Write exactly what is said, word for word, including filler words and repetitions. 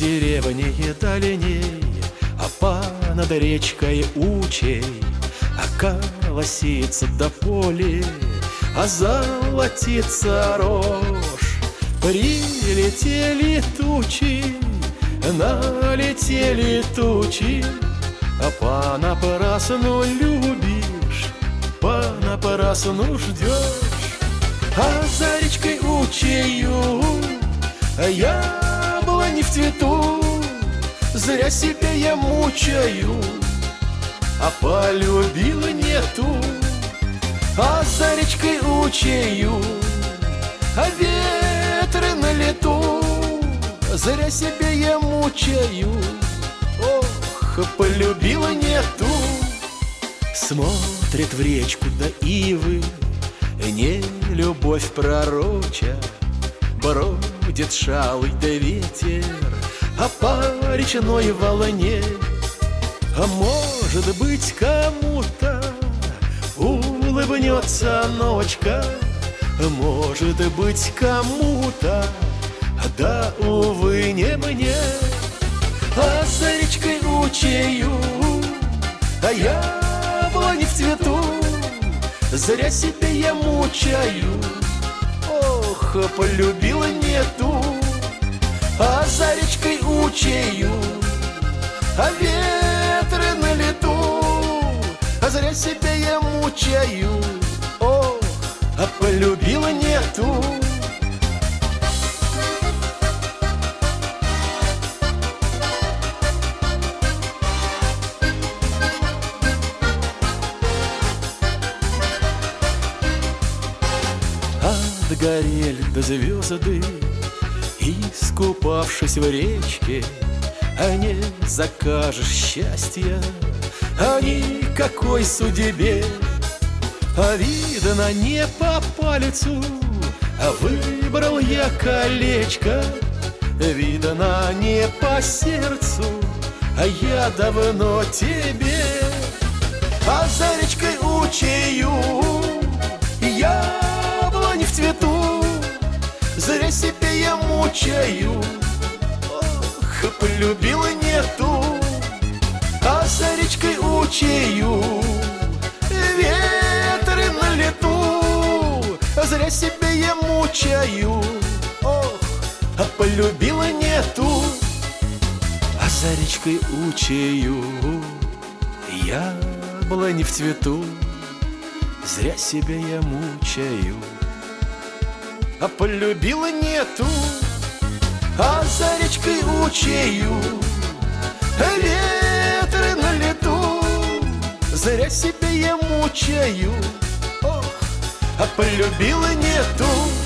деревне дальней, а понад речкой Учей, а колосится до поле, а золотится рожь. Прилетели тучи, налетели тучи, а понапрасну любишь, понапрасну ждешь. А за речкой Учею яблони в цвету, зря себя я мучаю, а полюбила нету. А за речкой Учею а ветры на лету, зря себя я мучаю, ох, полюбила нету. Смотрит в речку до ивы, не любовь пророча, бродит шалый да ветер, а по речной волне. А может быть, кому-то улыбнется ночка, может быть, кому-то, да, увы, не мне. А за речкой Учею а яблони в цвету, зря себя я мучаю, ох, полюбила нету. А за речкой Учею а ветры на лету, а зря себя я мучаю, ох, а полюбила нету. Отгорели до звезды, искупавшись в речке, а не закажешь счастья, а никакой судьбе. А видно не по пальцу, а выбрал я колечко. Видно не по сердцу, а я давно тебе. А за речкой Учею яблони в цвету, зря себя я мучаю, ох, полюбила нету. А за речкой Учею ветры на лету, зря себя я мучаю, ох, а полюбила нету. А за речкой Учею яблони в цвету, зря себя я мучаю, а полюбила нету. А за речкой Учею ветры на лету, зря себя я мучаю, ох, а полюбила нету.